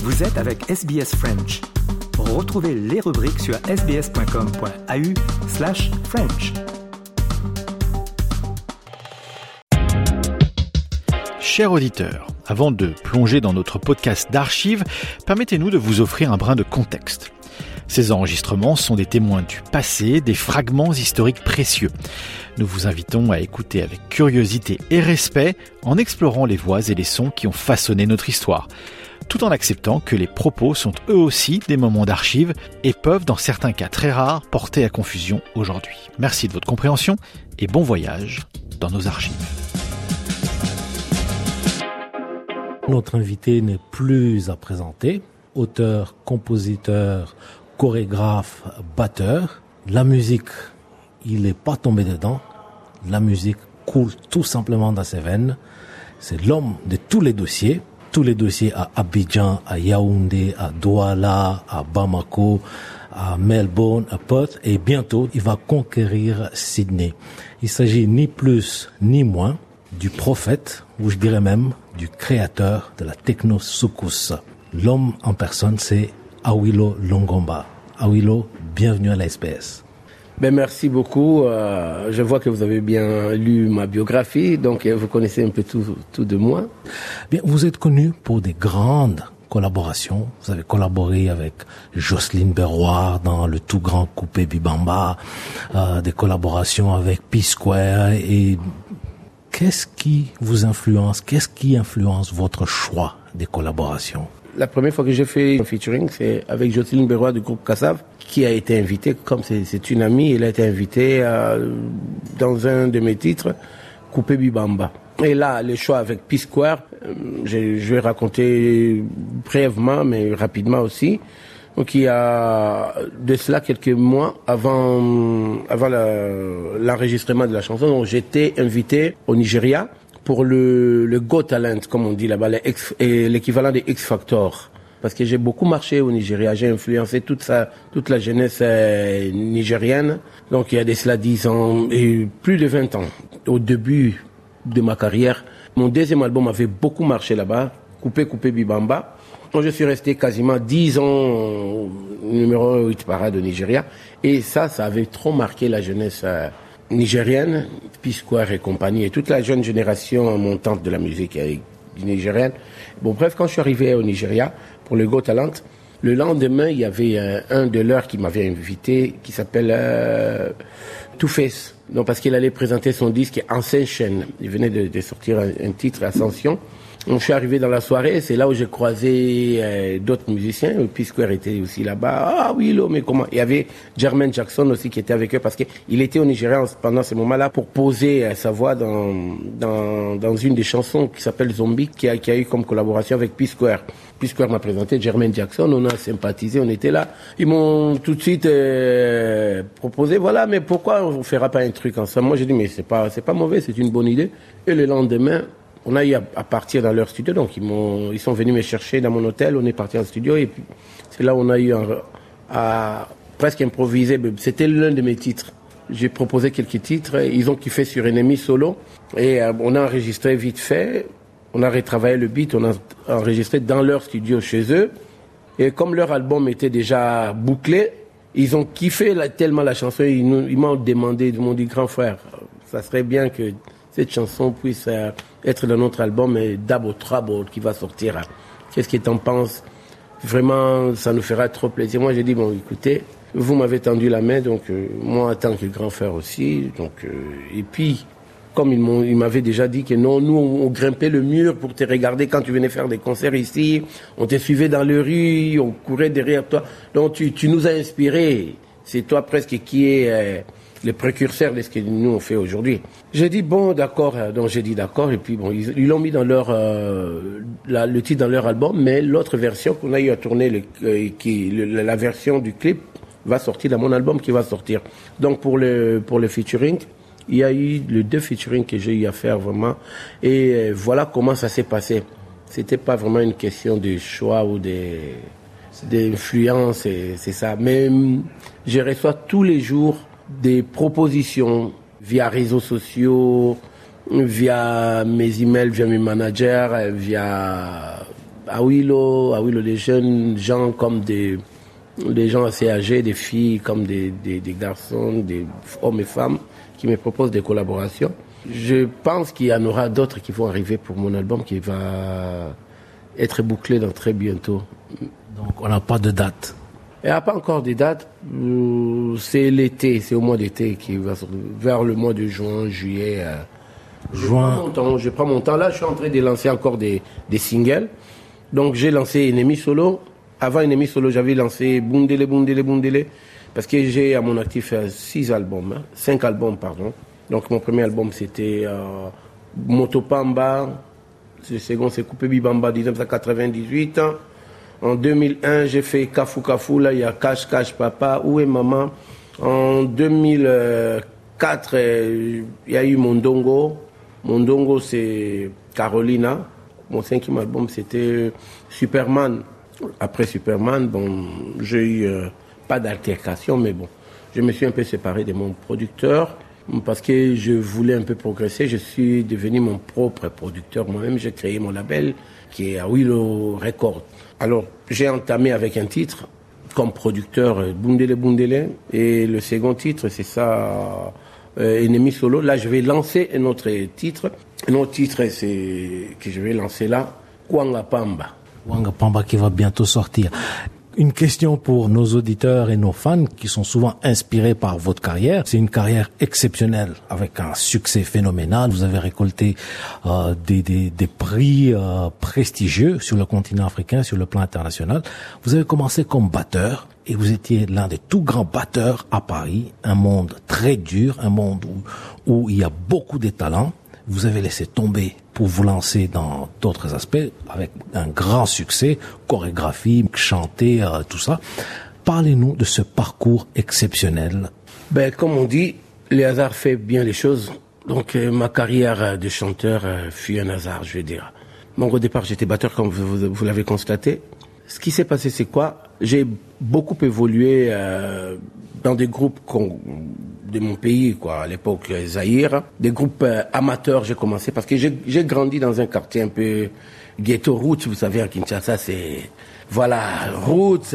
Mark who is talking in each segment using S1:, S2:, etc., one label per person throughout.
S1: Vous êtes avec SBS French. Retrouvez les rubriques sur sbs.com.au/French.
S2: Chers auditeurs, avant de plonger dans notre podcast d'archives, permettez-nous de vous offrir un brin de contexte. Ces enregistrements sont des témoins du passé, des fragments historiques précieux. Nous vous invitons à écouter avec curiosité et respect en explorant les voix et les sons qui ont façonné notre histoire, tout en acceptant que les propos sont eux aussi des moments d'archives et peuvent, dans certains cas très rares, porter à confusion aujourd'hui. Merci de votre compréhension et bon voyage dans nos archives.
S3: Notre invité n'est plus à présenter. Auteur, compositeur, chorégraphe, batteur. La musique, il n'est pas tombé dedans. La musique coule tout simplement dans ses veines. C'est l'homme de tous les dossiers. Tous les dossiers à Abidjan, à Yaoundé, à Douala, à Bamako, à Melbourne, à Perth. Et bientôt, il va conquérir Sydney. Il s'agit ni plus ni moins du prophète, ou je dirais même du créateur de la techno soukous. L'homme en personne, c'est Awilo Longomba. Awilo, bienvenue à la SBS.
S4: Merci beaucoup. Je vois que vous avez bien lu ma biographie, donc vous connaissez un peu tout de moi.
S3: Bien, vous êtes connu pour des grandes collaborations. Vous avez collaboré avec Jocelyne Berroir dans le tout grand Coupé Bibamba, des collaborations avec P-Square. Et qu'est-ce qui vous influence? Qu'est-ce qui influence votre choix des collaborations?
S4: La première fois que j'ai fait un featuring, c'est avec Jocelyne Berroir du groupe Kassav, qui a été invitée, comme c'est une amie, elle a été invitée dans un de mes titres, Coupé Bibamba. Et là, le choix avec P-Square, je vais raconter brièvement, mais rapidement aussi. Donc il y a de cela quelques mois avant l'enregistrement de la chanson, donc j'étais invité au Nigeria pour le Go Talent, comme on dit là-bas, l'équivalent des X Factor. Parce que j'ai beaucoup marché au Nigeria, j'ai influencé toute la jeunesse nigérienne. Donc il y a de cela 10 ans et plus de 20 ans. Au début de ma carrière, mon deuxième album avait beaucoup marché là-bas, Coupé Bibamba. Donc je suis resté quasiment 10 ans numéro 8 parade au Nigeria. Et ça avait trop marqué la jeunesse nigérienne, P-Square et compagnie, et toute la jeune génération montante de la musique nigérienne. Bon, bref, quand je suis arrivé au Nigeria pour le Go Talent, le lendemain, il y avait un de leurs qui m'avait invité, qui s'appelle Two-Face. Donc, parce qu'il allait présenter son disque Ascension. Il venait de sortir un titre, Ascension. Donc, je suis arrivé dans la soirée, c'est là où j'ai croisé d'autres musiciens. P-Square était aussi là-bas. Ah oui, mais comment? Il y avait Jermaine Jackson aussi qui était avec eux parce qu'il était au Nigeria pendant ce moment-là pour poser sa voix dans une des chansons qui s'appelle Zombie, qui a eu comme collaboration avec P-Square. P-Square m'a présenté Jermaine Jackson, on a sympathisé, on était là. Ils m'ont tout de suite proposé, voilà, mais pourquoi on ne fera pas un truc ensemble? Moi j'ai dit, mais c'est pas mauvais, c'est une bonne idée. Et le lendemain, on a eu à partir dans leur studio, donc ils sont venus me chercher dans mon hôtel, on est parti en studio et puis c'est là où on a eu à presque improviser. C'était l'un de mes titres. J'ai proposé quelques titres, ils ont kiffé sur Ennemi Solo et on a enregistré vite fait, on a retravaillé le beat, on a enregistré dans leur studio chez eux et comme leur album était déjà bouclé, ils ont kiffé tellement la chanson, ils m'ont demandé, ils m'ont dit grand frère, ça serait bien que cette chanson puisse être dans notre album Double Trouble qui va sortir. Qu'est-ce que t'en penses? Vraiment, ça nous fera trop plaisir. Moi, j'ai dit, bon, écoutez, vous m'avez tendu la main, donc moi, en tant que grand frère aussi. Donc, et puis, comme ils m'avaient déjà dit que non, nous, on grimpait le mur pour te regarder quand tu venais faire des concerts ici. On te suivait dans les rues, on courait derrière toi. Donc, tu nous as inspirés. C'est toi presque qui est le précurseur de ce que nous on fait aujourd'hui. J'ai dit bon d'accord, donc j'ai dit d'accord et puis bon ils l'ont mis dans le titre dans leur album, mais l'autre version qu'on a eu à tourner, la version du clip va sortir dans mon album qui va sortir. Donc pour le featuring, il y a eu les 2 featuring que j'ai eu à faire vraiment et voilà comment ça s'est passé. C'était pas vraiment une question de choix ou d'influence, c'est ça. Mais je reçois tous les jours des propositions via réseaux sociaux, via mes emails, via mes managers, via À Willow, des jeunes gens comme des gens assez âgés, des filles comme des garçons, des hommes et femmes qui me proposent des collaborations. Je pense qu'il y en aura d'autres qui vont arriver pour mon album qui va être bouclé dans très bientôt.
S3: Donc on n'a pas de date.
S4: Il n'y a pas encore de date. C'est l'été, c'est au mois d'été qui va vers le mois de juin, juillet. Je prends mon temps. Là, je suis en train de lancer encore des singles. Donc j'ai lancé Ennemi Solo. Avant Ennemi Solo, j'avais lancé Bundele. Parce que j'ai à mon actif 5 albums. Donc mon premier album c'était Motopamba. Le second c'est Coupé Bibamba 1998. En 2001 j'ai fait Kafu. Là il y a Cash Papa. Où est maman? En 2004 il y a eu Mondongo. Mondongo c'est Carolina. Mon 5e album c'était Superman. Après Superman, j'ai eu pas d'altercation, mais je me suis un peu séparé de mon producteur parce que je voulais un peu progresser. Je suis devenu mon propre producteur moi-même. J'ai créé mon label qui est à Willow Records. Alors, j'ai entamé avec un titre comme producteur Bundele. Et le second titre, c'est ça, Ennemi Solo. Là, je vais lancer un autre titre. Un autre titre, c'est que je vais lancer là, Kwanga Pamba
S3: qui va bientôt sortir. Une question pour nos auditeurs et nos fans qui sont souvent inspirés par votre carrière. C'est une carrière exceptionnelle avec un succès phénoménal. Vous avez récolté des prix prestigieux sur le continent africain, sur le plan international. Vous avez commencé comme batteur et vous étiez l'un des tout grands batteurs à Paris. Un monde très dur, un monde où il y a beaucoup de talents. Vous avez laissé tomber pour vous lancer dans d'autres aspects avec un grand succès, chorégraphie, chanter, tout ça. Parlez-nous de ce parcours exceptionnel.
S4: Comme on dit, le hasard fait bien les choses. Donc ma carrière de chanteur fut un hasard, je vais dire. Donc au départ, j'étais batteur comme vous l'avez constaté. Ce qui s'est passé, c'est quoi? J'ai beaucoup évolué dans des groupes de mon pays, à l'époque Zaïre, des groupes amateurs. J'ai commencé parce que j'ai grandi dans un quartier un peu ghetto roots, vous savez, à Kinshasa, c'est roots,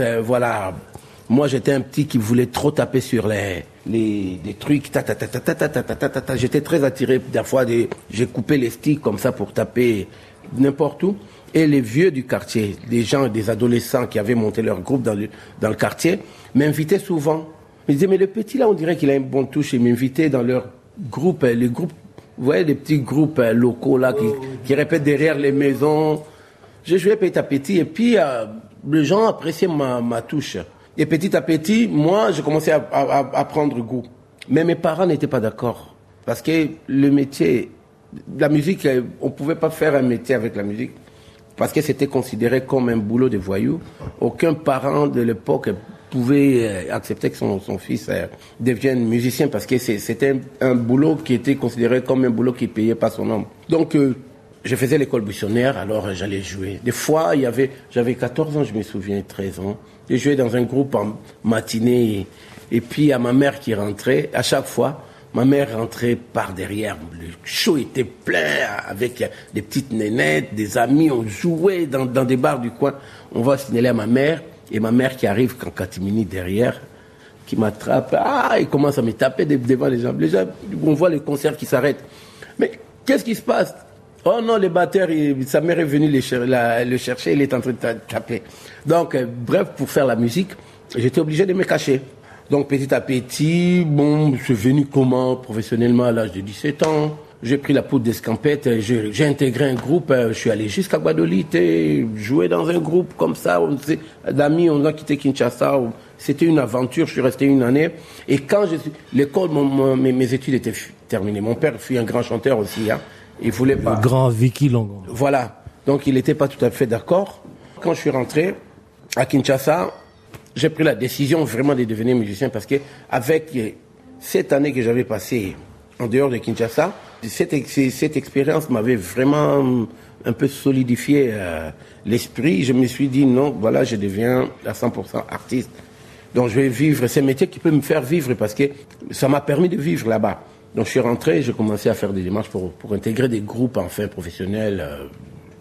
S4: Moi, j'étais un petit qui voulait trop taper sur des trucs, J'étais très attiré, parfois, j'ai coupé les sticks comme ça pour taper n'importe où. Et les vieux du quartier, des adolescents qui avaient monté leur groupe dans le quartier, m'invitaient souvent. Ils disaient, mais le petit là, on dirait qu'il a une bonne touche. Ils m'invitaient dans leur groupe, les groupes, vous voyez, les petits groupes locaux là qui répètent derrière les maisons. J'ai joué petit à petit et puis les gens appréciaient ma touche. Et petit à petit, moi, j'ai commencé à prendre goût. Mais mes parents n'étaient pas d'accord. Parce que le métier, la musique, on ne pouvait pas faire un métier avec la musique. Parce que c'était considéré comme un boulot de voyou. Aucun parent de l'époque pouvait accepter que son fils devienne musicien parce que c'était un boulot qui était considéré comme un boulot qui ne payait pas son homme. Donc, je faisais l'école buissonnière, alors j'allais jouer. Des fois, j'avais 14 ans, je me souviens, 13 ans. J'ai joué dans un groupe en matinée et puis à ma mère qui rentrait, à chaque fois, ma mère rentrait par derrière. Le show était plein avec des petites nénettes, des amis. On jouait dans des bars du coin. On va signaler à ma mère. Et ma mère qui arrive en catimini derrière, qui m'attrape. Il commence à me taper devant les gens. Les gens, on voit le concert qui s'arrête. Mais qu'est-ce qui se passe? Oh non, les batteurs, sa mère est venue le chercher, il est en train de taper. Donc, bref, pour faire la musique, j'étais obligé de me cacher. Donc petit à petit, je suis venu professionnellement à l'âge de 17 ans. J'ai pris la poudre d'escampette, j'ai intégré un groupe, je suis allé jusqu'à Guadeloupe, jouer dans un groupe comme ça, d'amis, on a quitté Kinshasa, c'était une aventure, je suis resté une année. Et quand l'école, mes études étaient terminées. Mon père fut un grand chanteur aussi, il voulait pas.
S3: Le grand Vicky Longon.
S4: Voilà, donc il n'était pas tout à fait d'accord. Quand je suis rentré à Kinshasa, j'ai pris la décision vraiment de devenir musicien parce que avec cette année que j'avais passée en dehors de Kinshasa, cette expérience m'avait vraiment un peu solidifié l'esprit. Je me suis dit non, voilà, je deviens à 100% artiste. Donc je vais vivre, c'est un métier qui peut me faire vivre parce que ça m'a permis de vivre là-bas. Donc je suis rentré, j'ai commencé à faire des démarches pour intégrer des groupes enfin professionnels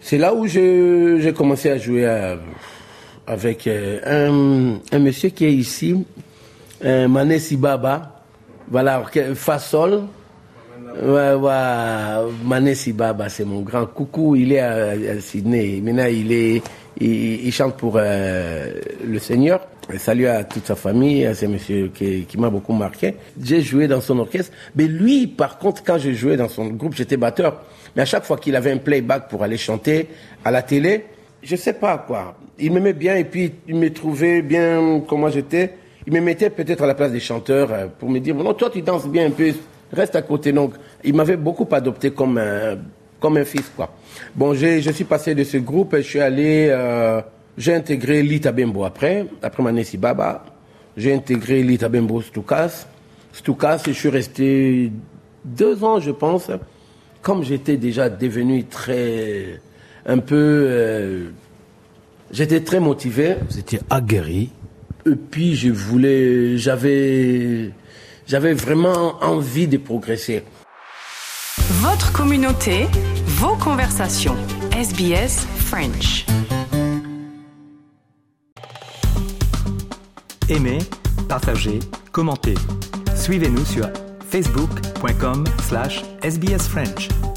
S4: C'est là où j'ai commencé à jouer avec un monsieur qui est ici, Mané Sibaba. Voilà, Fasol. Ouais, Mané Sibaba, c'est mon grand coucou. Il est à Sydney. Maintenant, il chante pour le Seigneur. Salut à toute sa famille, à ce monsieur qui m'a beaucoup marqué. J'ai joué dans son orchestre. Mais lui, par contre, quand je jouais dans son groupe, j'étais batteur. Mais à chaque fois qu'il avait un playback pour aller chanter à la télé, je sais pas quoi. Il m'aimait bien et puis il me trouvait bien comment j'étais. Il me mettait peut-être à la place des chanteurs pour me dire, non, toi tu danses bien un peu, reste à côté. Donc, il m'avait beaucoup adopté comme un fils, quoi. Bon, je suis passé de ce groupe et je suis allé, j'ai intégré Lita Bembo après Mané Sibaba. J'ai intégré Lita Bembo Stukas, je suis resté 2 ans, je pense. Comme j'étais déjà devenu j'étais très motivé.
S3: Vous étiez aguerri.
S4: Et puis j'avais vraiment envie de progresser.
S5: Votre communauté, vos conversations. SBS French.
S1: Aimez, partagez, commentez. Suivez-nous sur facebook.com/sbsfrench.